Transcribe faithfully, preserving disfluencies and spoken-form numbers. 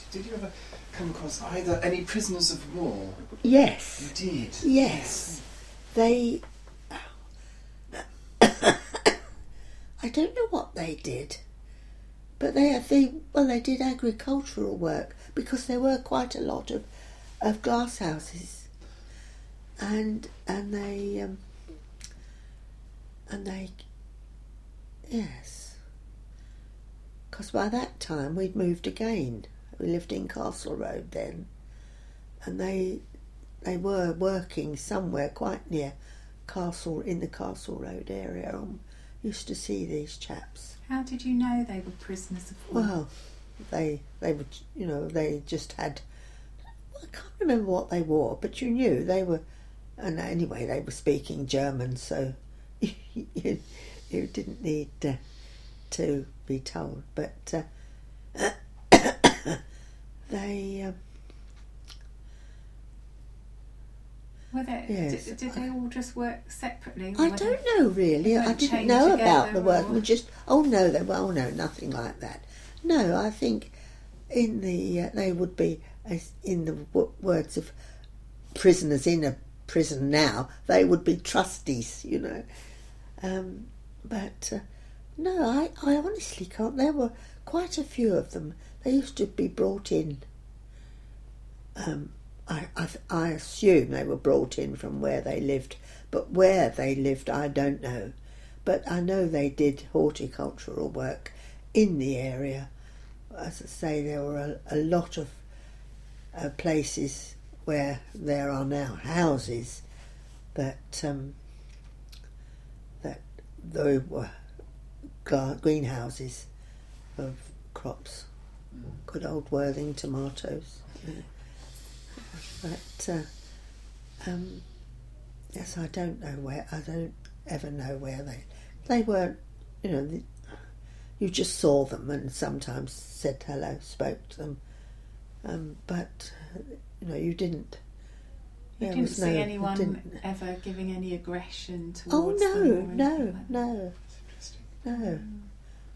did you ever come across either any prisoners of war? Yes. You did? Yes. yes. They... I don't know what they did, but they, they well, they did agricultural work, because there were quite a lot of, of glass houses, and and they um, and they yes, because by that time we'd moved again. We lived in Castle Road then, and they they were working somewhere quite near Castle, in the Castle Road area. Um, used to see these chaps. How did you know they were prisoners of war? Well, they they were, you know, they just had, I can't remember what they wore, but you knew they were, and anyway, they were speaking German, so you, you didn't need uh, to be told. But uh, they... Um, Were they, yes. did, did they all just work separately? I don't know really. I didn't know about the work. We just oh no, they well no, nothing like that. No, I think in the uh, they would be, as in the w- words of prisoners in a prison now, they would be trustees, you know. Um, but uh, no, I, I honestly can't. There were quite a few of them. They used to be brought in. Um, I, I, I assume they were brought in from where they lived, but where they lived I don't know. But I know they did horticultural work in the area. As I say, there were a, a lot of uh, places where there are now houses that um, that they were greenhouses of crops. Good old Worthing tomatoes. Yeah. But uh, um, yes, I don't know where. I don't ever know where they they weren't. You know, the, you just saw them and sometimes said hello, spoke to them. Um, but you know, you didn't. You didn't see no, anyone didn't. ever giving any aggression towards oh, no, them? Oh no, no, no, no, no.